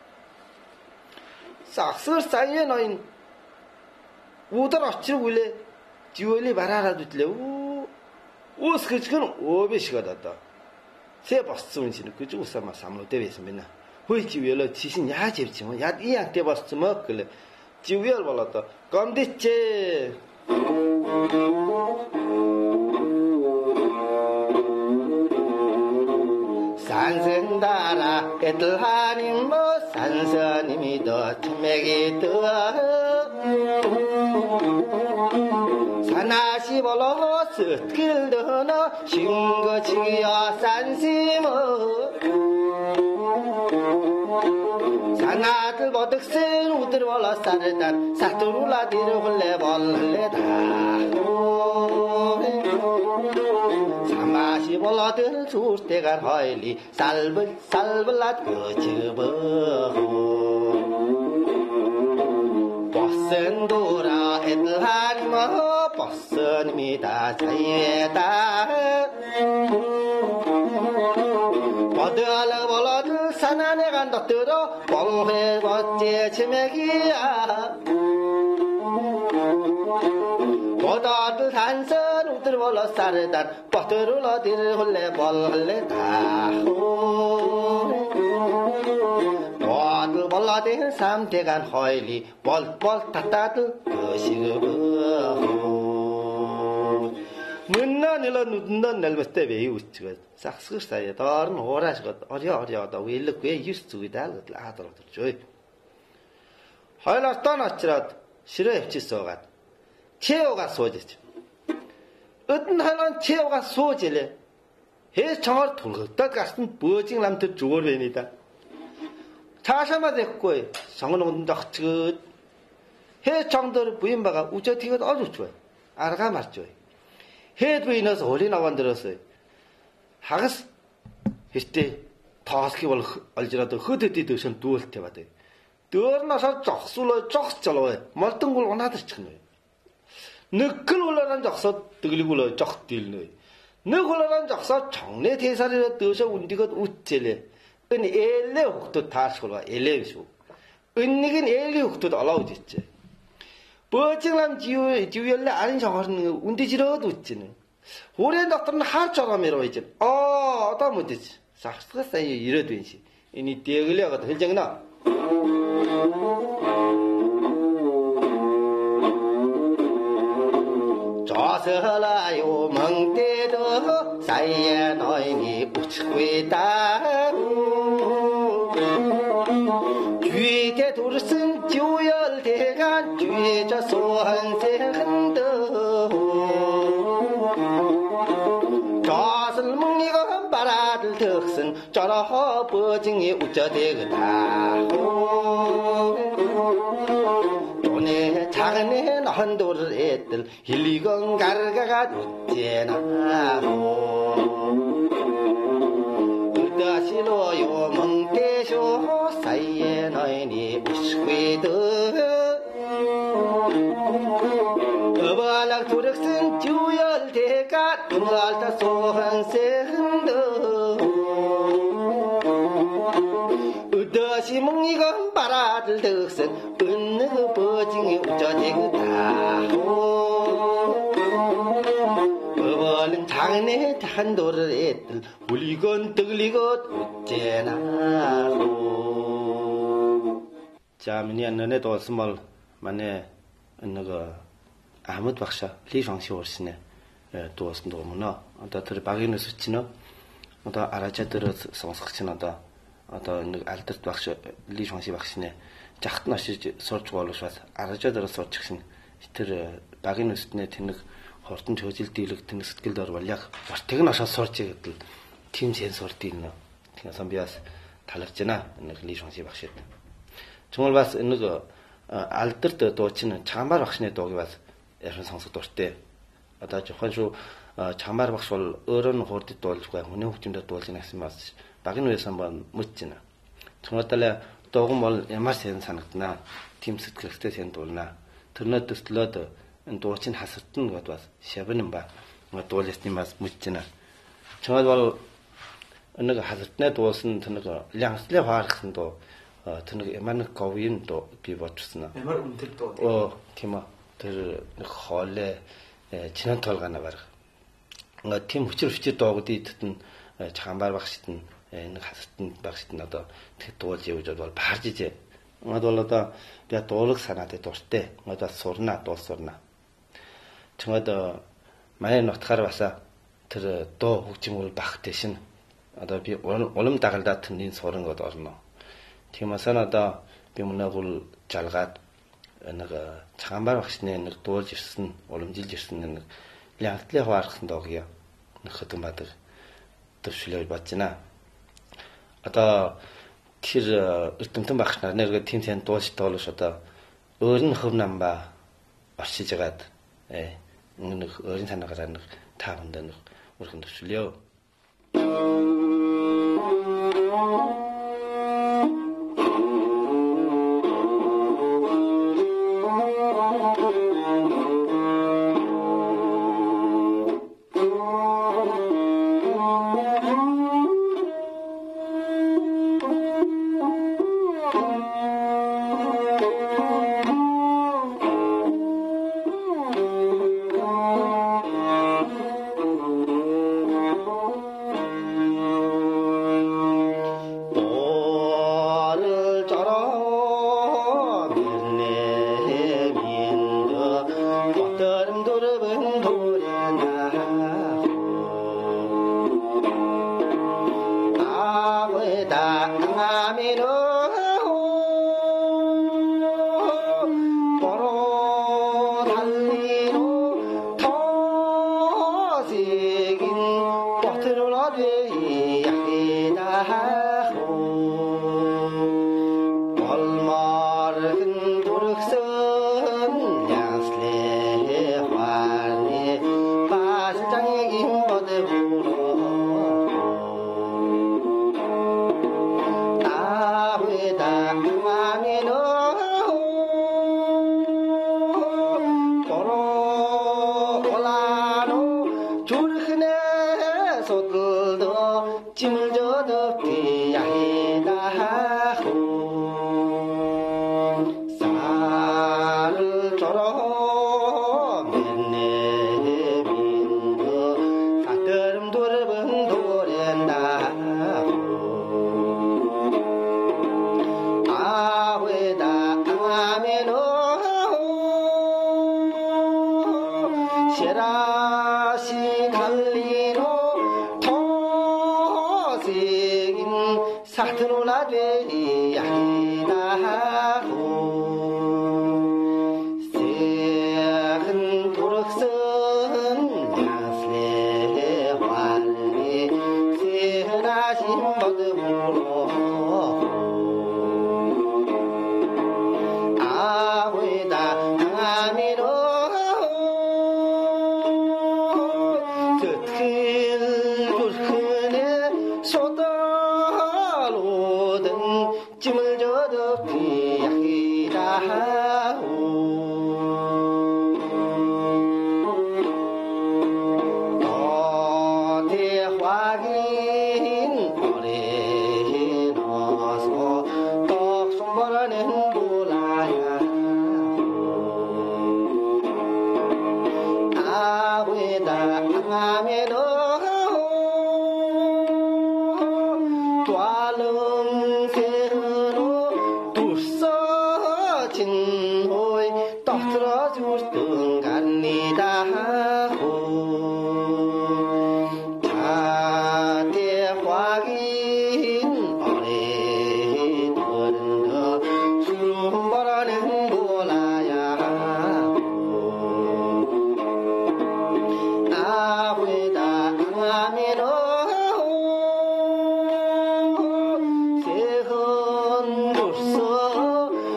Загсгар сая ноён удаар очрог үлээ живэли бараараад үтлээ. Уус гэжгэн өөбишгээд одоо. Сэ босцсон юм чинь гэж усамаа самнуудэ байсан байна. Хөөе живэлээ чишин яаж явж юм? Яд и анте босцсон мө гэлээ. Живэл бол одоо гомдичээ. 산생다라 애들하님 뭐 산선님이 더 천맥이 더 산하시 벌어 스킬 더너 싱거치기야 산시모 산아들 버득센 우들 벌어 싸르단 사투루라 뒤로 흘레 벌레다 사마시 벌어들 줄 때가 허일리 살벌 살벌라 거치버 버슨 돌아 애들 하니머 버슨입니다 자예다 버들어 벌어들 산안에 간다 들어 뻥회 버째 치맥이야 보다들 산선 우들 벌러 싸르단 버들을 어디를 홀래 벌레다 보들 벌러들 삼대간 허일리 벌벌 탔다들 거시고 문나 늘어 누든던 날버스때 매우 우치가 싹스그 사이에 더른 호라시가 어려 어려다 윌르괴 유스투이다 아더라도 줘이 하이라스탄 아치라 싫어 heb치서가 체오가 소지지. 어떤 하나는 체오가 소지래. 해 정을 돌겠다 같은 버징 남들 주어래니다. 자샤마 됐고 성은 온다 그 해 정도를 부인바가 우저티가 아주 좋아요. 알아가 맞죠. 해 부인어서 어리 나wan 들었어요. 하가스 이때 다스키 월 알지라도 흐드디드선 두을 때 받아요. 더나서 적술로 적절로 멀던 걸 원하듯이 쳐요. 느클 올라간 적서 뜨글리굴러 적 딜네. 느 올라간 적서 정례 대사리로 뜨셔 운디것 우째래. 은 엘레 혹도 다시골와 엘레비쇼. 은니긴 엘리 혹도 알아오지째. 버징람 지우 지우열레 아닌 정하는 운디지러도 우째네. 올해 덕들은 하처럼이라고 있지. 어, 어다 못이지. 싹스가 사이 이래도 인시. 이니 대글려가 헬정나. 조서라요 멍때도 사이에 너희니 우치고 있다 뒤에 돌쓴 주열대간 뒤에 저 소한세 흔들 조슬뭉이가 바라들 덕슨 저러 버징이 우쩌대그다 돈에 작은에 한도를 애들 힐리건 가르가가 웃제나 으다시로요 멍대쇼 사이에 너희니 우스괴드 어발락 두력슨 주열대가 눈알다 소한세 흔들 으다시 멍이건 바라들 덕선 은느 그 버징이 우쩌지그다 어벌은 장내 한도를 애들 울리건 뜨글리건 우째나 자 미니안 너네 도스멀 만에 은느가 아무도 박사 리상시 월시네 도스는 도무나 어다 들 바기는 수치너 어다 알아채들어 성석치나다 одоо нэг алдарт багш Ли Шонси багшны жахт нашиж сурч боловч бас аржаа дээр сурч гисэн тэр багийн өстнээ тэнэг хортон чөжил дийлэг тэнэг сэтгэл дор бол яг бортыг нашаа сурч гэдэл тим сэн сурт юм. Тэгэхээр би бас таларч байна нэг Ли Шонси багшид. Чумал бас нэг алдарт дуучин Чамбар багшны дууг бас яран сонсох дуртай. одоо жоохон шүү чамаар багш бол өөрөө нь хуурдад дуулжгүй хүний хөгжмөд дуулж гэнэ гэсэн бас багын үеэс хамбаа мэдэж байна. Тэгмэдэлээ дууган бол ямар сайн санагдана. Тим сэтгэлтэй сайн дуулна. Тэрнээ төслөөд энэ дуучин хасартна гэдээ бас шавнан ба дуулсан бас мэдэж байна. Чамд бол нэг хасартнаа дуулсан тэр нэг лянслыг хаарсан дуу тэр нэг ямар нэг говийн дуу би бодчихсон. Ямар үнэтэй дуу. Оо тийм аа. Тэр нэг хоолой чинэн толгойна барах. Ингээ тийм хүчээр хүчээр дуугдыг тэтэн чамбар багшд нь нэг хасартанд багшд нь одоо тэг дуулж явж бол баарж ижээ. Ингээд бол одоо би дуулах санаатай дуртай. Ингээд бас сурнаа, дуул сурнаа. Чамд манай нутгаар бас тэр дуу хөгжмөл багтай шин. Одоо би улам дагалдаад тэрний суран гоод орно. Тиймээс одоо би мөнөөгөл жалгаад нэг чамбар багшны нэг дуулж ирсэн, уламжилж ирсэн нэг лянтлыг хаарсан дуугия. Нэг хэдэн бадаг төвшлөө бодж байна. Одоо тэр эрдэмтэн багш нар нэр тийм тийм дуулж тоолож одоо өөр нь хөв намба оршиж агаад э нэг өөрийн санаагаар нэг тааванд нэг өрхөн төвшлөө.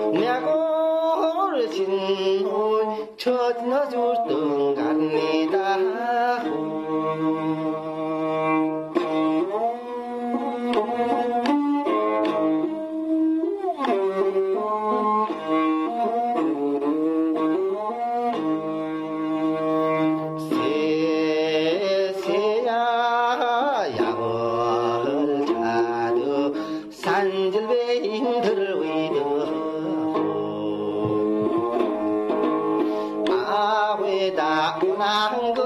Chợt nó rút từng gạt người ta 아외다 난거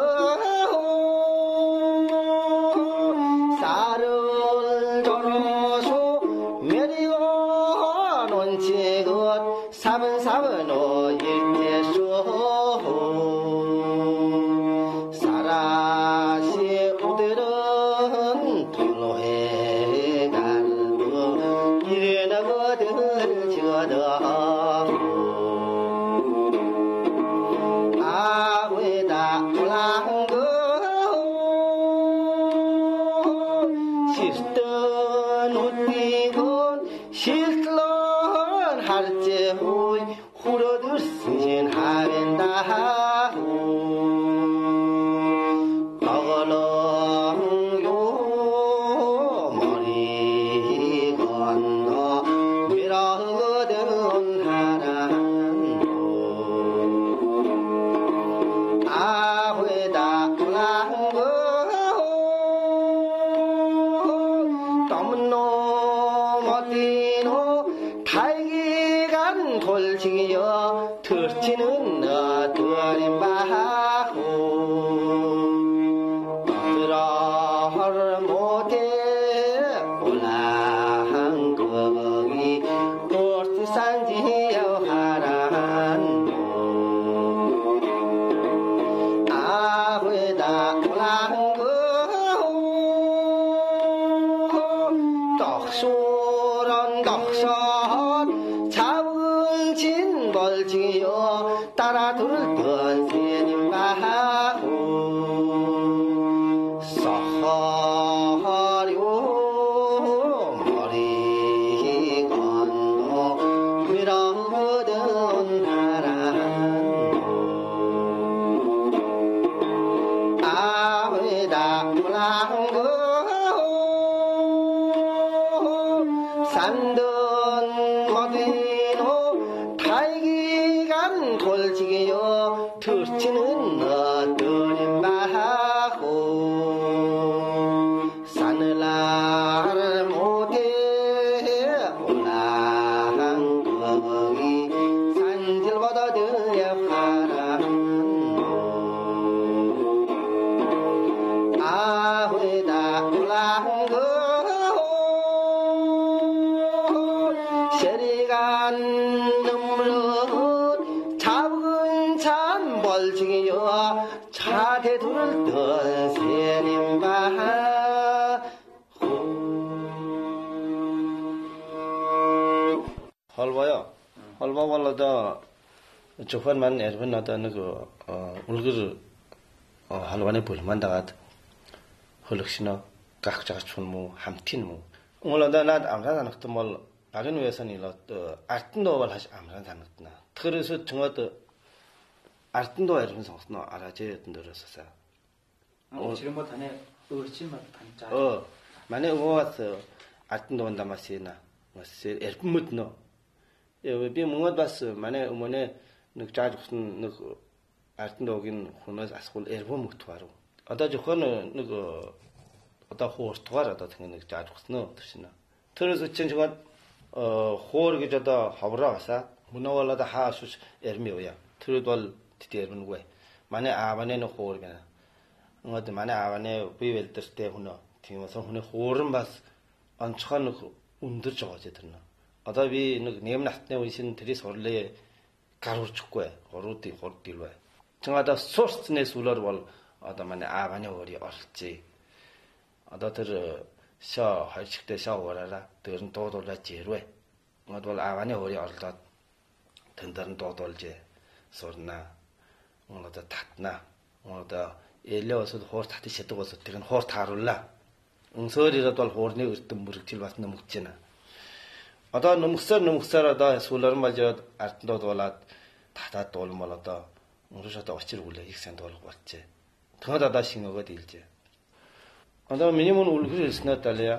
쌀을 저러서 메리고 논치고 사분 사분오 일제소 사라시 오들은 돌로해 갈고 이래나 거들 지어다 아외다 올랑거 실던 웃기고 실런 할제후이 후러들 쓰신 하랜다 어걸렁요 머리 건너 밀어거든 하란도 아회다 올랑거 달기간 돌지기여 들치는 너들인 바고 들어를 못해 올라한 거기 돌지산지여 하란도 아회다 올라한 거 떡소런 떡선 잡은 진벌지요 따라 들던 새님 바고 썩허려 머리 건너 밀어든 하란도 아외다 올라온 거 산던 어디노 달기간 돌지기요 들치는 너들인 바고 산을날 못해 올라간 거기 산질보다 들려 하란도 아회다 올라간 거 세리간 눈물 잡은 참 벌지기여 차대두를 던 세림바 할바야 할바 발라다 저번만 에르번나다 그 울그 할바네 볼만 다가 헐럭시나 각자가 촌모 함틴모 올라다 나 암사다 늑도 다른 회사니라 또 아튼도발 하시 아무런 상관없나. 그래서 정말 아튼도 이런 상황도 알아줘야 된다면서서. 어 지금 뭐 다네 의심만 반자. 어 만에 오와서 아튼도 온다 마시나. 마시 엘품묻노. 예비 뭔가 봤어. 만에 어머네 늑자죽은 늑 아튼도긴 혼자 아스콜 엘품 못와로. 아다 저거는 늑 아다 호스트와라다 되는 늑자죽노 뜻이나. 그래서 진짜가 어 호르게 저다 하브라사 문어월라다 하수 에르미오야 트르돌 티테르는 거야 만에 아바네는 호르게나 어디 만에 아바네 비웰터 때 후너 팀어서 후네 호르는 바스 안처는 운들 저거지 들나 어다비 네임나스네 오신 들이 설레 가루 축고에 호르티 호르티로 정하다 소스네 술러월 어다 만에 아바네 오리 얼지 어다들 샤 할식대 샤 오라라 들은 도돌라 제로에 어돌 아바네 오리 얼다 던던 도돌제 소르나 오늘다 탔나 오늘다 엘려서 호르 타티 셋도서 되는 호르 타룰라 응서리라 돌 호르네 으뜸 무르칠 왔나 묵지나 어다 넘서 넘서라다 솔러 말저 아트도 돌라 타다 돌몰라다 우르셔다 어찌를 올래 익산 돌 왔지 더다다 신호가 될지 어다 미니멈 울그를 스나달이야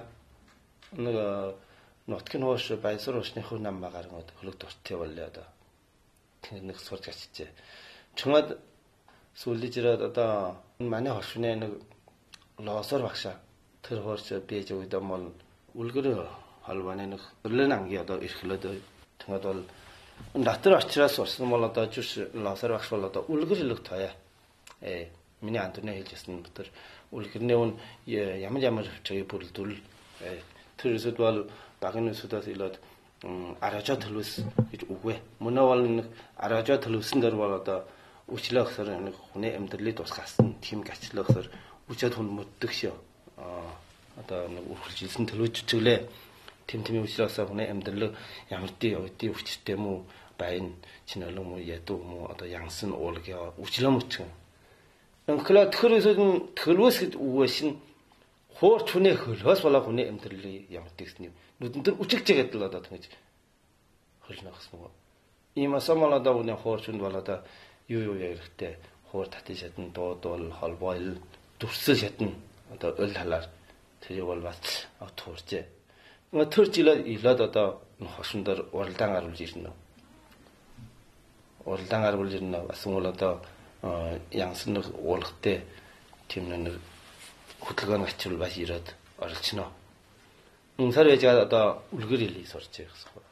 내가 너트킨 호스 바이서로스네 혼남 마가는 것 흘럭도 태월려다 그 소리가 진짜 정말 솔리지라다 많이 하시네 러서 박사 들어서 베저기다 뭘 울그르 할바네는 흘러난 게다 이렇게도 정말 дотор очроос урсан бол одоо жиш лосар багш бол одоо үлгэрлэг тоя. Э миний антуны хэлжсэн дотор үлгэрний үн ямар ямар хөвчгийг бүрэлдүүл тэр өсөд бол багын өсөдөөс илээд аража төлөвс гэж үгүй. Мөнөө бол нэг аража төлөвсөн дээр бол одоо үчлээ гэсээр нэг хүний амьдралыг тусгасан тийм гачлаа гэсээр үчээд хүн мөддөг шөө. Аа одоо нэг үргэлжилсэн төлөвч чиглээ. Тим тим үчлээсээ хүний амьдрал ямар ди өдий өвчтэй юм уу байн чинэлэн муу ядуу муу одоо янсан уулгия үчлээ мөчгөн. Өнхлөө тхөрөөсөн төлөвс гэж үгэшин хуурч хүний хөлөөс болоо хүний амьдралыг ямар дэгсэн юм. Нүдэн дээр үчигчгээд л одоо тэгж хөлнө гэсэн үг. Ийм асамал одоо үний хуурчунд бол одоо юу юу ярихтэй хуур татын шатн дуудвал холбойл дүрсэл шатн одоо өл халаар тэр бол бас авторчээ. Нөгөө төр жилээр илээд одоо хошиндор уралдаан гаруулж ирнэ. Уралдаан гаруулж ирнэ бас бол одоо янсан нэг уулгатай тийм нэг хөдөлгөөний ачвал бас ирээд оролцно. Үнсаар яжгаад одоо үлгэр хэлий сурч байгаа гэсэн үг.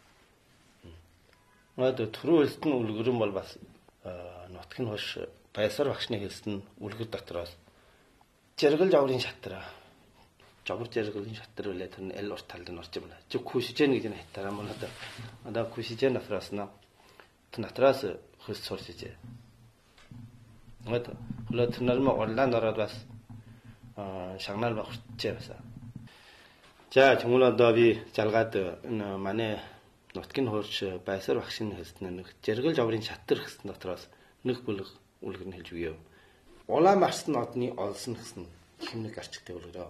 Нөгөө түрүү хэлсэн үлгэрэн бол бас нутгийн хош баясар багшны хэлсэн үлгэр дотроос жаргал жаврын шатраа. Жавар жаргалын шатар үлээ тэр нь эл урт талд нь орж байна. Жиг күшижэн гэж хайтараа мөн одоо одоо күшижэн нафраас на тэр натраас хөс сурч ижээ. Нөгөө хөлөө тэр нармаа орлаан ороод бас шагнал багчээ басаа. За тэгвэл одоо би жалгаад энэ манай нутгийн хуурч баясар багшны хэлсэн нэг жаргал жаврын шатар гэсэн дотроос нэг бүлэг үлгэр нь хэлж өгье. Улаан марсан одны олсон гэсэн хэмнэг арчигтай үлгэрөө.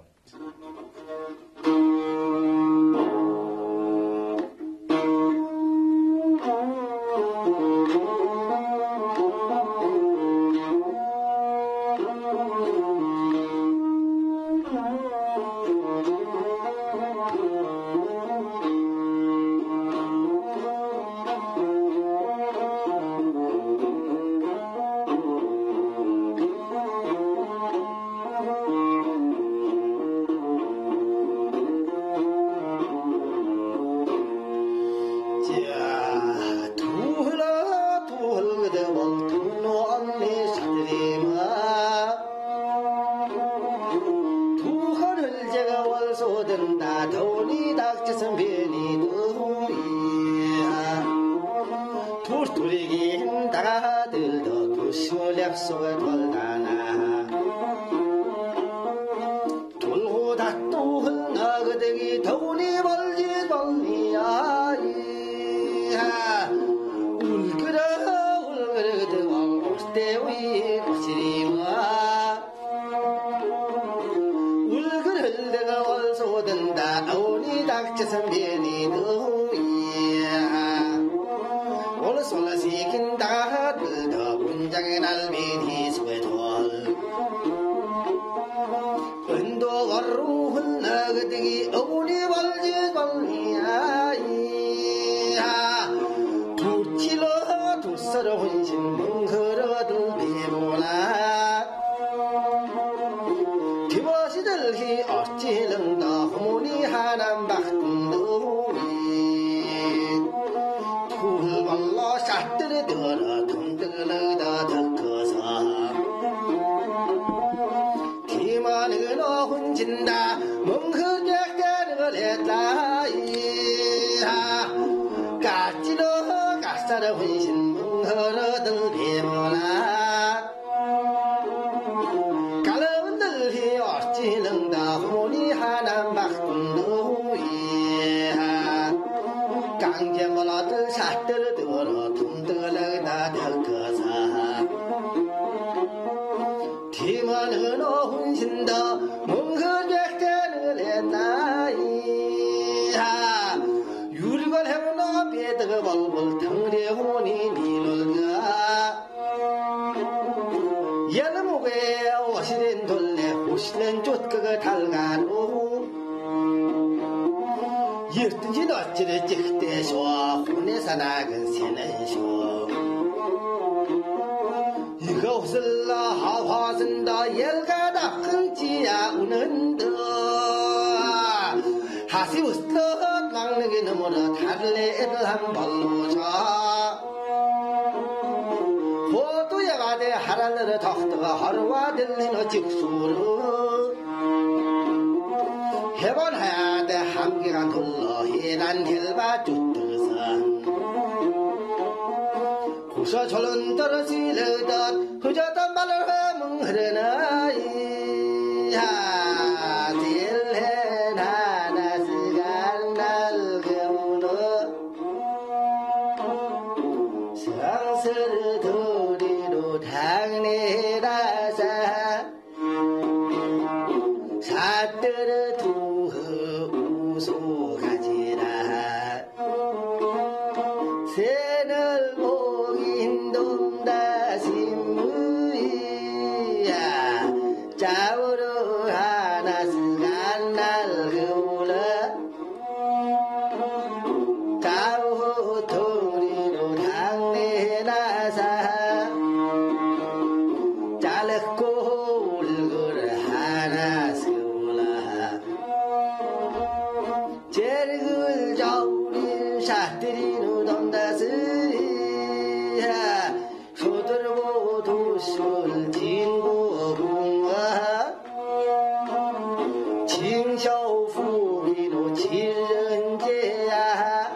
낭내기 넘어라 달래를 한 발로 차 호두야 가대 하랄레를 덕다가 하루와 들리는 직수로 해본해야 돼 한계가 돌러 해난 헬바 쫓듯은 고서 절은 떨어지려던 그저던 말을 허뭉 흐르나이야 딜해 나나스간 날개우너 상스르 도리로 당내라사 사뜨르 두허 우소가지라 새늘 목인 동다심무이야 짜우르 하나스간 날그우라 짜우 도리로 당내나사 잘르고 울그르 하나스울라 제르글 자우린 샤뜨리누 돈다스야 소들고 도술 진고궁화 징샤오후비노 지른제야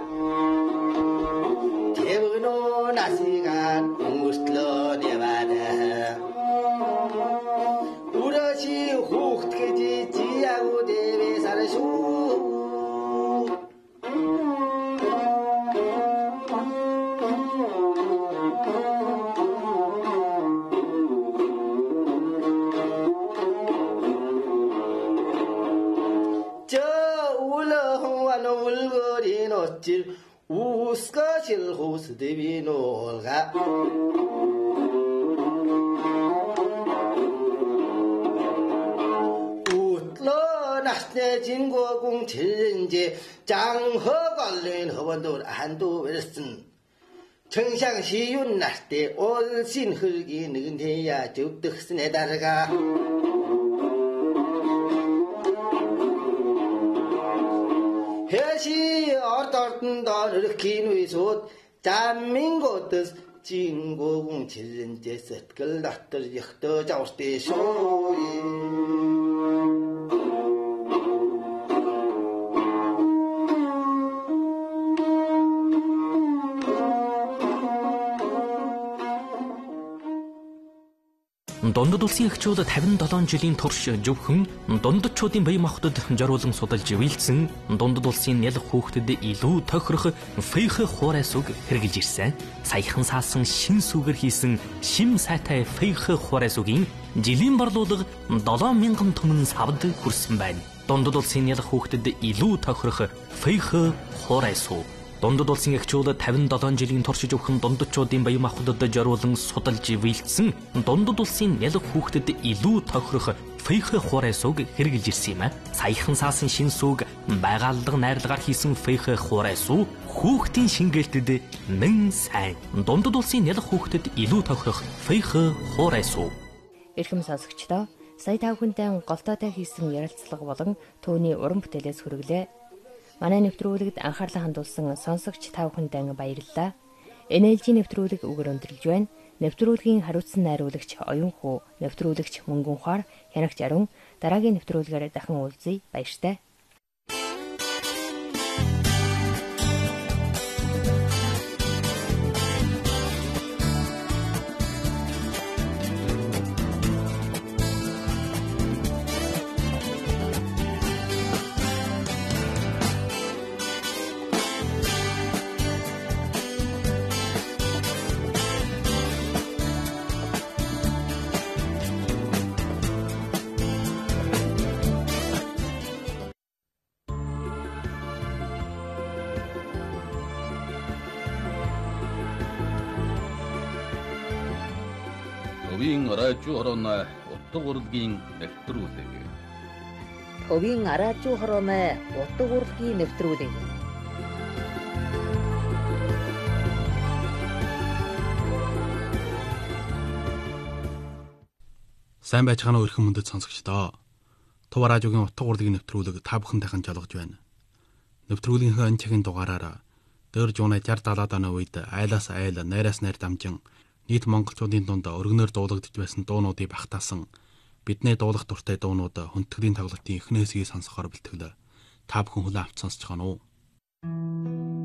대부노 나시간 무슬러 네바다 우러시 호크지 지하고 대베사르슈 저 울렁한 울거리 노질 우스거실 호스데비 놀가 웃러 나스네 진고궁 칠인제 장허 관련 허번도 한도 웰슨 정상시윤 날때 올신 흙이 느근해야 적득스네 다르가 해시 어떤 이렇게 위소 자민고뜻 진고궁 칠인제 셋글 낫들 역도 자우스테 소이 Дундад улсын эхчүүд тавин долоон жилийн турш зөвхөн дундадчуудын бие махбодод зориулан судалж ивэлсэн дундад улсын нялх хүүхдэд илүү тохирох фейх хуурайсуг хэрэгжилж ирсэн. Саяхан саасан шин сүгэр хийсэн шим сайтай фейх хуурайсугийн жилийн барлуулга долоон мянган тонн савд хүрсэн байна. Дундад улсын нялх хүүхдэд илүү тохирох фейх хуурайсуг Дундад улсын эхчүүд тавин долоон жилийн турш зөвхөн дундадчуудын бие махбодод зориулан судалж ивэлсэн дундад улсын нялх хүүхдэд илүү тохирох фейх хуурайсуг хэрэгжилж ирсэн юм а. Саяхан саасан шин сүг байгааллага найрлагаар хийсэн фейх хуурайсуу хүүхдийн шингээлтэд мэн сайн. Дундад улсын нялх хүүхдэд илүү тохирох фейх хуурайсуу. Эрхэм сонсогчдоо сая та бүхэнтэй голтойтой хийсэн ярилцлага болон түүний уран бүтээлээс хүргэлээ. Манай нэвтрүүлэгт анхаарлаа хандуулсан сонсогч та бүхэндээ баярлалаа. эн эл жи нэвтрүүлэг үгээр өндөрлөж байна. Нэвтрүүлгийн хариуцсан найруулагч Оюн хүү, нэвтрүүлэгч Мөнгөн ухаар, Хянагч Арун дараагийн нэвтрүүлгээр дахин уулзъя. Баяртай. Төвийн радио хорооны утга урлагийн нэвтрүүлэг. Төвийн радио хорооны утга урлагийн нэвтрүүлэг. Сайн байцгаана уу эрхэм мөндөд сонсогчдоо. Тув радиогийн утга урлагийн нэвтрүүлэг та бүхэнтэйхэн жолгож байна. Нэвтрүүлгийнхээ энэ цагийн дугаараараа дөр жуунаа шард далаад оны үед айлаас айл, найраас найр дамжин нийт монголчуудын дунд өргөнөөр дуулагдж байсан дуунуудыг багтаасан бидний дуулах дуртай дуунууд хүндэтгэлийн тоглолтын эхнээс хий сонсохоор бэлтгэлээ. Та бүхэн хүлээн авч сонсож байгаа нь уу?